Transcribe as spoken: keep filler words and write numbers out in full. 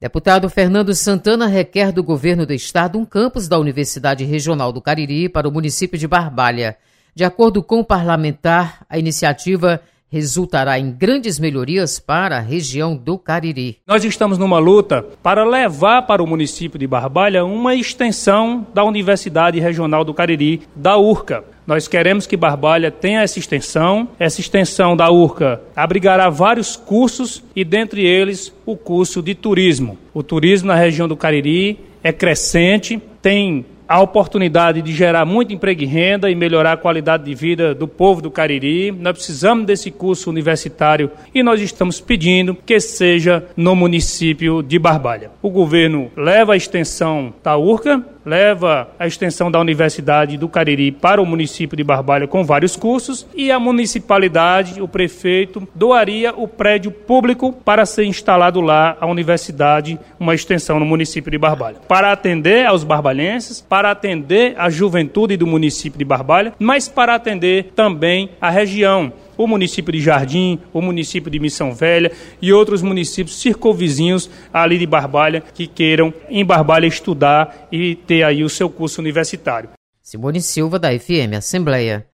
Deputado Fernando Santana requer do governo do estado um campus da Universidade Regional do Cariri para o município de Barbalha. De acordo com o parlamentar, a iniciativa resultará em grandes melhorias para a região do Cariri. Nós estamos numa luta para levar para o município de Barbalha uma extensão da Universidade Regional do Cariri, da U R C A. Nós queremos que Barbalha tenha essa extensão. Essa extensão da U R C A abrigará vários cursos e, dentre eles, o curso de turismo. O turismo na região do Cariri é crescente, tem a oportunidade de gerar muito emprego e renda e melhorar a qualidade de vida do povo do Cariri. Nós precisamos desse curso universitário e nós estamos pedindo que seja no município de Barbalha. O governo leva a extensão da U R C A, leva a extensão da Universidade do Cariri para o município de Barbalha com vários cursos e a municipalidade, o prefeito, doaria o prédio público para ser instalado lá a universidade, uma extensão no município de Barbalha. Para atender aos barbalhenses, para atender a juventude do município de Barbalha, mas para atender também a região, o município de Jardim, o município de Missão Velha e outros municípios circunvizinhos ali de Barbalha que queiram em Barbalha estudar e ter aí o seu curso universitário. Simone Silva, da F M Assembleia.